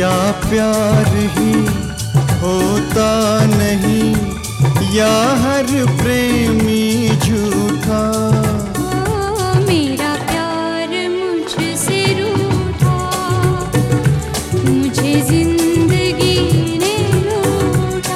या प्यार ही होता नहीं, या हर प्रेमी झूठा। मेरा प्यार मुझसे रूठा, मुझे जिंदगी ने लूटा।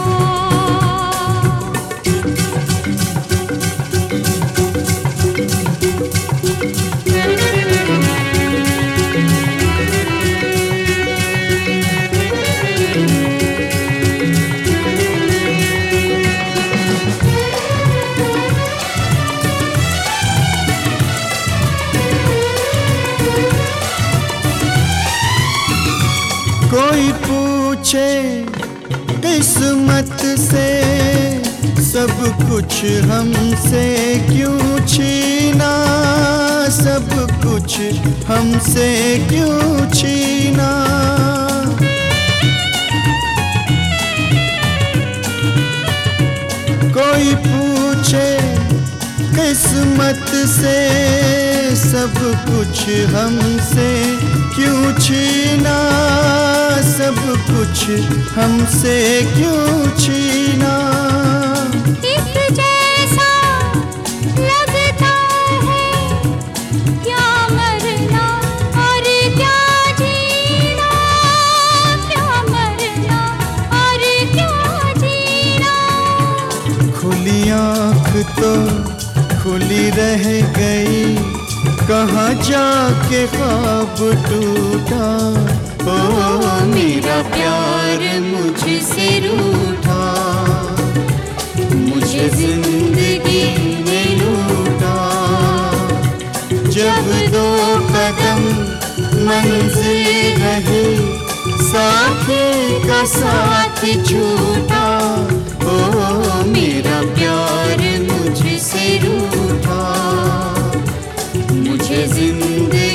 कोई पूछे किस्मत से सब कुछ हमसे क्यों छीना, सब कुछ हमसे क्यों छीना। कोई पूछे किस्मत से सब कुछ हमसे क्यों छीना, सब कुछ हमसे क्यों छीना। एक जैसा लगता है क्या मरना और क्या जीना, क्या मरना और क्या जीना। खुली आँख तो खुली रह गई, कहाँ जाके ख्वाब टूटा। ओ मेरा प्यार मुझसे रूठा, मुझे जिंदगी ने लूटा। जब दो कदम मंजिल रही, साथी का साथ छूटा। ओ मेरा प्यार मुझसे रूठा, मुझे जिंदगी